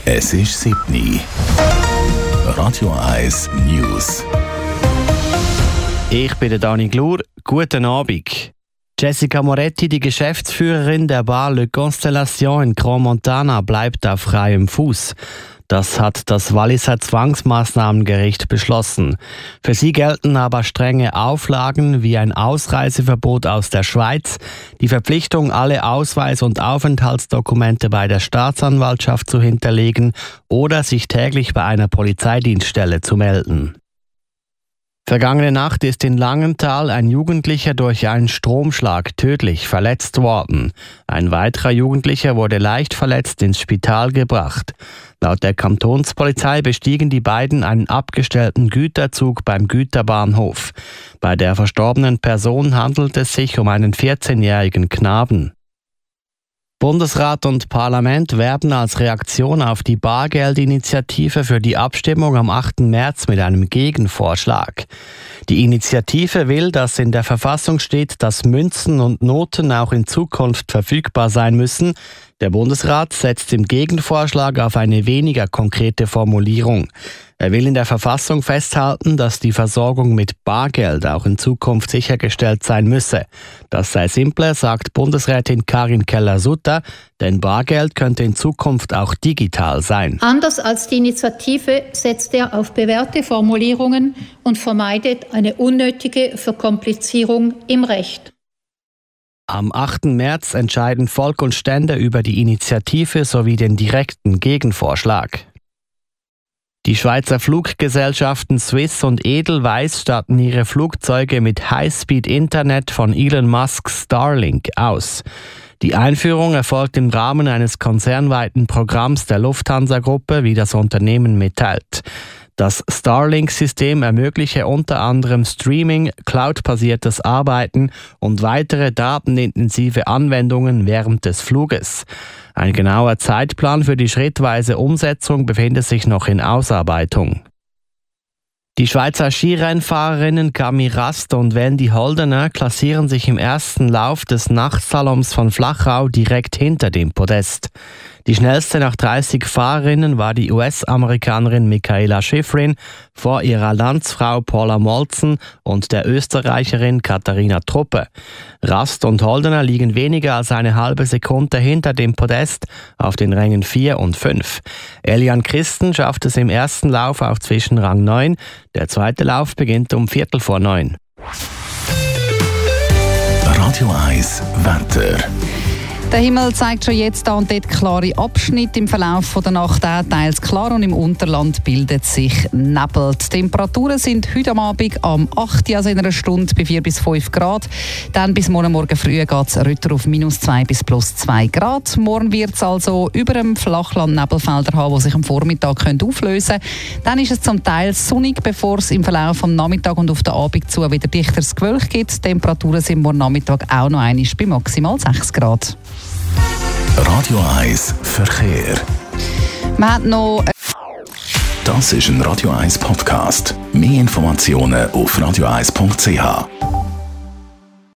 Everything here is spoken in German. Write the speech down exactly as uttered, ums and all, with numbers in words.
Es ist sieben Uhr. Radio eins News. Ich bin der Dani Glur. Guten Abend. Jessica Moretti, die Geschäftsführerin der Bar Le Constellation in Grand Montana, bleibt auf freiem Fuß. Das hat das Walliser Zwangsmaßnahmengericht beschlossen. Für sie gelten aber strenge Auflagen wie ein Ausreiseverbot aus der Schweiz, die Verpflichtung, alle Ausweis- und Aufenthaltsdokumente bei der Staatsanwaltschaft zu hinterlegen oder sich täglich bei einer Polizeidienststelle zu melden. Vergangene Nacht ist in Langenthal ein Jugendlicher durch einen Stromschlag tödlich verletzt worden. Ein weiterer Jugendlicher wurde leicht verletzt ins Spital gebracht. Laut der Kantonspolizei bestiegen die beiden einen abgestellten Güterzug beim Güterbahnhof. Bei der verstorbenen Person handelt es sich um einen vierzehnjährigen Knaben. Bundesrat und Parlament werben als Reaktion auf die Bargeldinitiative für die Abstimmung am achten März mit einem Gegenvorschlag. Die Initiative will, dass in der Verfassung steht, dass Münzen und Noten auch in Zukunft verfügbar sein müssen. Der Bundesrat setzt im Gegenvorschlag auf eine weniger konkrete Formulierung. Er will in der Verfassung festhalten, dass die Versorgung mit Bargeld auch in Zukunft sichergestellt sein müsse. Das sei simpler, sagt Bundesrätin Karin Keller-Sutter, denn Bargeld könnte in Zukunft auch digital sein. Anders als die Initiative setzt er auf bewährte Formulierungen und vermeidet eine unnötige Verkomplizierung im Recht. Am achten März entscheiden Volk und Stände über die Initiative sowie den direkten Gegenvorschlag. Die Schweizer Fluggesellschaften Swiss und Edelweiss statten ihre Flugzeuge mit High-Speed-Internet von Elon Musks Starlink aus. Die Einführung erfolgt im Rahmen eines konzernweiten Programms der Lufthansa-Gruppe, wie das Unternehmen mitteilt. Das Starlink-System ermögliche unter anderem Streaming, cloudbasiertes Arbeiten und weitere datenintensive Anwendungen während des Fluges. Ein genauer Zeitplan für die schrittweise Umsetzung befindet sich noch in Ausarbeitung. Die Schweizer Skirennfahrerinnen Cami Rast und Wendy Holdener klassieren sich im ersten Lauf des Nachtslaloms von Flachau direkt hinter dem Podest. Die schnellste nach dreißig Fahrerinnen war die U S-Amerikanerin Mikaela Shiffrin vor ihrer Landsfrau Paula Molzen und der Österreicherin Katharina Truppe. Rast und Holdener liegen weniger als eine halbe Sekunde hinter dem Podest auf den Rängen vier und fünf. Elian Christen schafft es im ersten Lauf auf Zwischenrang neun. Der zweite Lauf beginnt um Viertel vor neun. Radio eins Wetter. Der Himmel zeigt schon jetzt da und dort klare Abschnitte im Verlauf der Nacht, auch teils klar, und im Unterland bildet sich Nebel. Die Temperaturen sind heute am Abend am acht, also in einer Stunde, bei vier bis fünf Grad. Dann bis morgen Morgen früh geht es runter auf minus zwei bis plus zwei Grad. Morgen wird es also über dem Flachland Nebelfelder haben, die sich am Vormittag können auflösen können. Dann ist es zum Teil sonnig, bevor es im Verlauf am Nachmittag und auf den Abend zu wieder dichteres Gewölk gibt. Die Temperaturen sind morgen Nachmittag auch noch einmal bei maximal sechs Grad. Radio eins Verkehr. Man hat noch Das ist ein Radio eins Podcast. Mehr Informationen auf radio eins punkt c h.